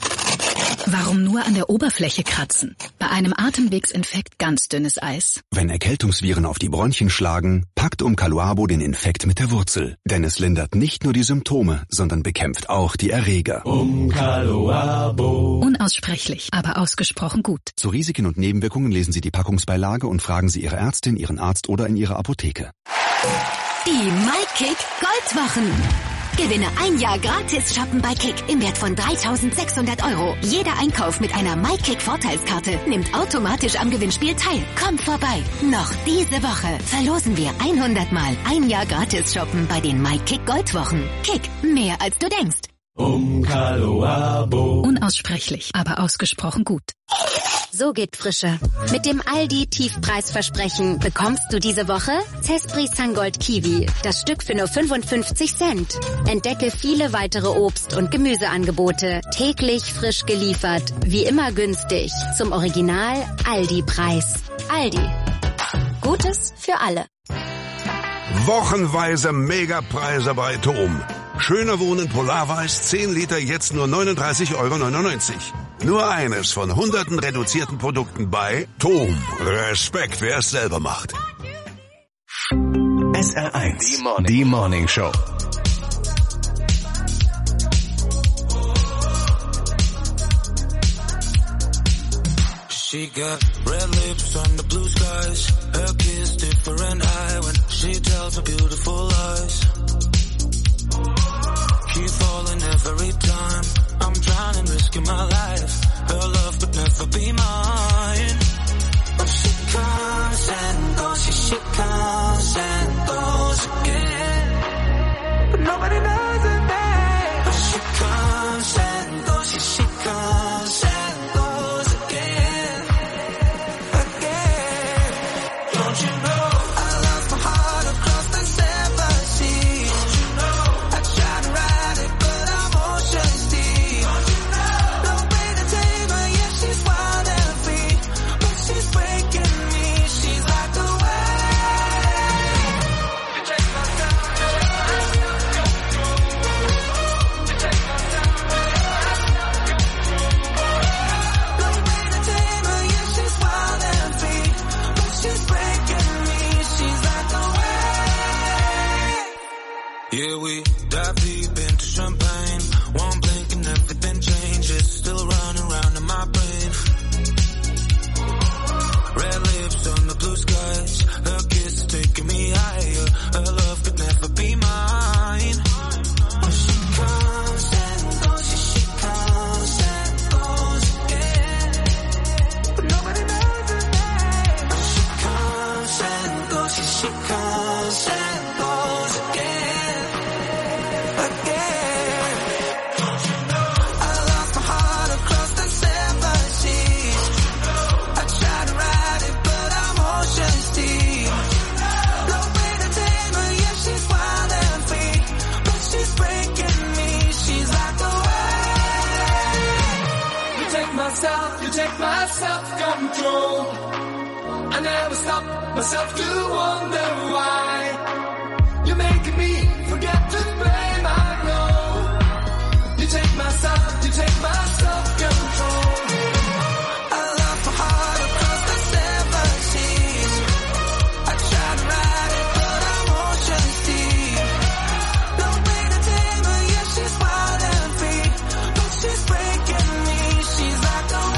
Warum nur an der Oberfläche kratzen? Bei einem Atemwegsinfekt ganz dünnes Eis. Wenn Erkältungsviren auf die Bronchien schlagen, packt Umcaluabo den Infekt mit der Wurzel. Denn es lindert nicht nur die Symptome, sondern bekämpft auch die Erreger. Umcaluabo. Unaussprechlich, aber ausgesprochen gut. Zu Risiken und Nebenwirkungen lesen Sie die Packungsbeilage und fragen Sie Ihre Ärztin, Ihren Arzt oder in Ihrer Apotheke. Die MyKick Goldwochen. Gewinne ein Jahr gratis shoppen bei Kick im Wert von 3.600 €. Jeder Einkauf mit einer MyKick Vorteilskarte nimmt automatisch am Gewinnspiel teil. Kommt vorbei. Noch diese Woche verlosen wir 100 Mal ein Jahr gratis shoppen bei den MyKick Goldwochen. Kick, mehr als du denkst. Unaussprechlich, aber ausgesprochen gut. So geht Frische. Mit dem Aldi Tiefpreisversprechen bekommst du diese Woche Zespri Sangold Kiwi, das Stück für nur 55 Cent. Entdecke viele weitere Obst- und Gemüseangebote, täglich frisch geliefert, wie immer günstig, zum Original Aldi-Preis. Aldi. Gutes für alle. Wochenweise Megapreise bei TOM. Schöner Wohnen Polarweiß, 10 Liter, jetzt nur 39,99 €. Nur eines von hunderten reduzierten Produkten bei TOM. Respekt, wer es selber macht. SR1, die Morning Show. She got red lips on the blue skies. Her kiss different eye when she tells her beautiful lies. Keep falling every time. I'm drowning, risking my life. Her love could never be mine. But she comes and goes, she comes and goes again. But nobody knows her name. But she comes and goes, she comes and goes again. Again. Don't you know? I lost my heart across the 7 seas. Don't you know? I tried to ride it, but I'm ocean deep. Don't you know? No way to tame her, yeah, she's wild and free. But she's breaking me, she's like the yeah, we dive deep into champagne. One blink and everything changes. Still running round in my brain. Red lips on the blue skies. Her kiss is taking me higher. Her love could never be mine. But she comes and goes, she comes and goes again. But nobody knows her name. But she comes and goes, she comes and goes again. Again. I never stop myself to wonder why you're making me forget to play my role. You take my side, you take my self-control. I love my heart across the 7 seas. I try to ride it, but I won't just see. No way to tame her, yeah, she's wild and free. But she's breaking me, she's like a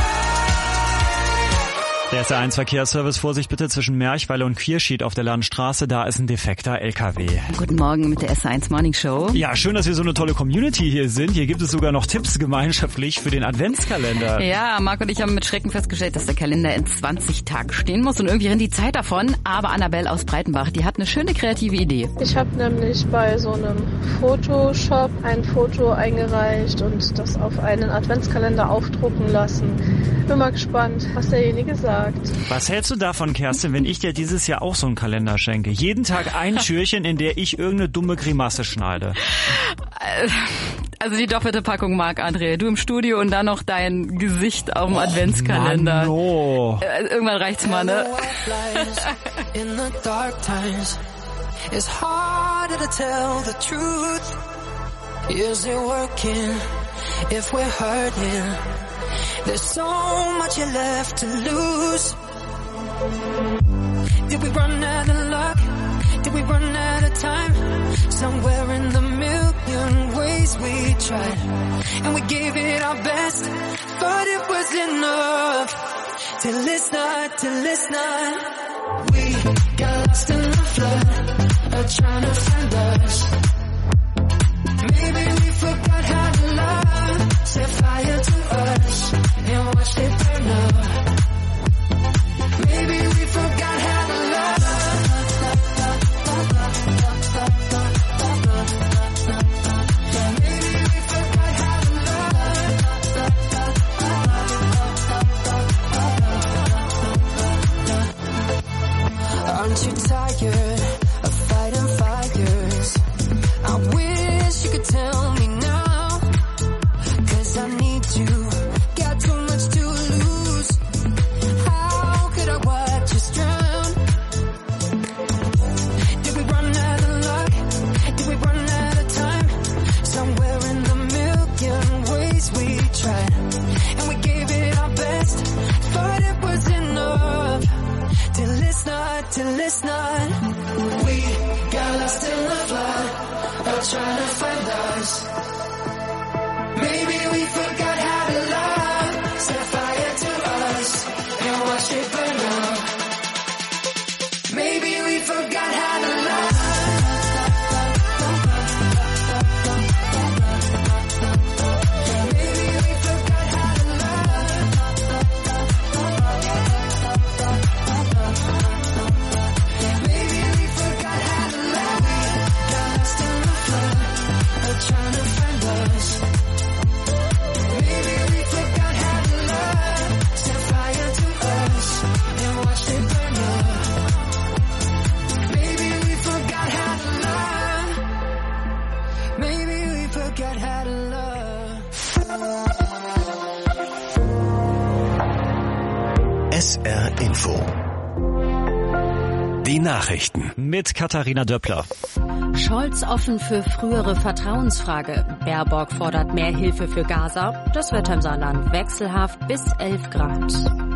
Der SR1 Verkehrsservice, Vorsicht bitte zwischen Merchweiler und Quierschied auf der Landstraße, da ist ein defekter LKW. Guten Morgen mit der SR1 Morning Show. Ja, schön, dass wir so eine tolle Community hier sind. Hier gibt es sogar noch Tipps gemeinschaftlich für den Adventskalender. Ja, Marc und ich haben mit Schrecken festgestellt, dass der Kalender in 20 Tagen stehen muss und irgendwie rennt die Zeit davon. Aber Annabelle aus Breitenbach, die hat eine schöne kreative Idee. Ich habe nämlich bei so einem Fotoshop ein Foto eingereicht und das auf einen Adventskalender aufdrucken lassen. Bin mal gespannt, was derjenige sagt. Was hältst du davon, Kerstin, wenn ich dir dieses Jahr auch so einen Kalender schenke? Jeden Tag ein Türchen, in der ich irgendeine dumme Grimasse schneide. Also die doppelte Packung, Marc-André. Du im Studio und dann noch dein Gesicht auf dem Adventskalender. No. Irgendwann reicht's mal, ne? in the dark times. It's harder to tell the truth. Is it working if we're hurting? There's so much left to lose. Did we run out of luck? Did we run out of time? Somewhere in the million ways we tried, and we gave it our best, but it was enough till it's not. We got lost in the flood of trying to find us. Maybe we forgot how to love. Set fire to us and watched it burn up. Maybe we forgot how to love. Maybe we forgot how to love. Aren't you tired of fighting fires? I wish you could tell me now, 'cause I need you, got too much to lose. How could I watch us drown? Did we run out of luck? Did we run out of time? Somewhere in the million ways we tried, and we gave it our best, but it was enough till it's not, till it's not. We got lost in the flood of trying to find us. Maybe we forgot how to love. Set fire to us and watch it burn up. Maybe we forgot how to love. Maybe we forgot how to love. Maybe we forgot how to love. Got lost in the flood of trying to find us. Maybe we forgot how to love. Set fire to us and watched it burn up. Maybe we forgot how to love. Maybe we forgot how to love. SR Info. Die Nachrichten. Mit Katharina Döppler. Scholz offen für frühere Vertrauensfrage. Baerbock fordert mehr Hilfe für Gaza. Das Wetter im Saarland wechselhaft bis 11 Grad.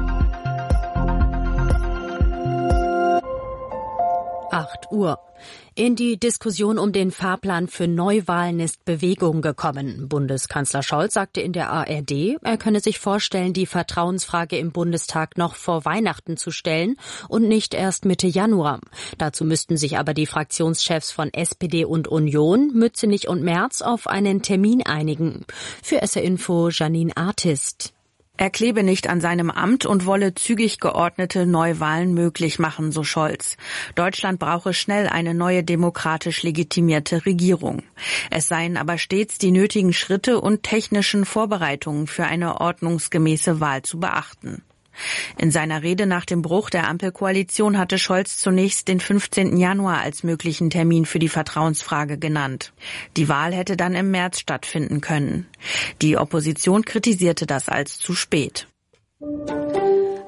8 Uhr. In die Diskussion um den Fahrplan für Neuwahlen ist Bewegung gekommen. Bundeskanzler Scholz sagte in der ARD, er könne sich vorstellen, die Vertrauensfrage im Bundestag noch vor Weihnachten zu stellen und nicht erst Mitte Januar. Dazu müssten sich aber die Fraktionschefs von SPD und Union, Mützenich und Merz, auf einen Termin einigen. Für SR Info Janine Artist. Er klebe nicht an seinem Amt und wolle zügig geordnete Neuwahlen möglich machen, so Scholz. Deutschland brauche schnell eine neue demokratisch legitimierte Regierung. Es seien aber stets die nötigen Schritte und technischen Vorbereitungen für eine ordnungsgemäße Wahl zu beachten. In seiner Rede nach dem Bruch der Ampelkoalition hatte Scholz zunächst den 15. Januar als möglichen Termin für die Vertrauensfrage genannt. Die Wahl hätte dann im März stattfinden können. Die Opposition kritisierte das als zu spät.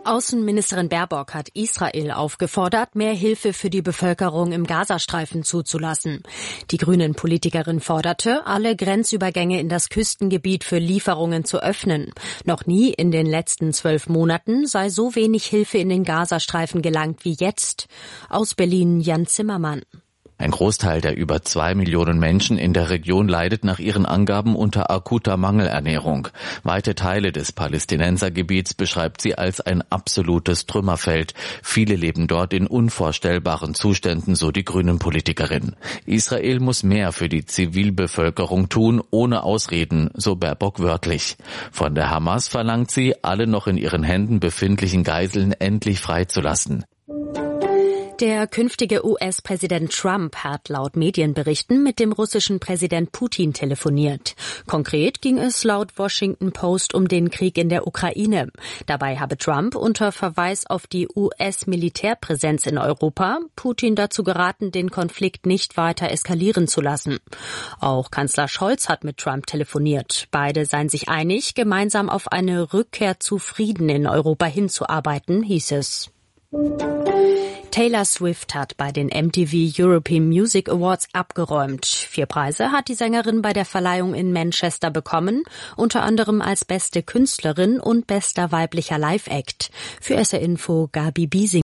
Außenministerin Baerbock hat Israel aufgefordert, mehr Hilfe für die Bevölkerung im Gazastreifen zuzulassen. Die Grünen-Politikerin forderte, alle Grenzübergänge in das Küstengebiet für Lieferungen zu öffnen. Noch nie in den letzten 12 Monaten sei so wenig Hilfe in den Gazastreifen gelangt wie jetzt. Aus Berlin Jan Zimmermann. Ein Großteil der über 2 Millionen Menschen in der Region leidet nach ihren Angaben unter akuter Mangelernährung. Weite Teile des Palästinensergebiets beschreibt sie als ein absolutes Trümmerfeld. Viele leben dort in unvorstellbaren Zuständen, so die Grünen-Politikerin. Israel muss mehr für die Zivilbevölkerung tun, ohne Ausreden, so Baerbock wörtlich. Von der Hamas verlangt sie, alle noch in ihren Händen befindlichen Geiseln endlich freizulassen. Der künftige US-Präsident Trump hat laut Medienberichten mit dem russischen Präsident Putin telefoniert. Konkret ging es laut Washington Post um den Krieg in der Ukraine. Dabei habe Trump unter Verweis auf die US-Militärpräsenz in Europa Putin dazu geraten, den Konflikt nicht weiter eskalieren zu lassen. Auch Kanzler Scholz hat mit Trump telefoniert. Beide seien sich einig, gemeinsam auf eine Rückkehr zu Frieden in Europa hinzuarbeiten, hieß es. Taylor Swift hat bei den MTV European Music Awards abgeräumt. 4 Preise hat die Sängerin bei der Verleihung in Manchester bekommen, unter anderem als beste Künstlerin und bester weiblicher Live-Act. Für SR Info Gabi Biesing.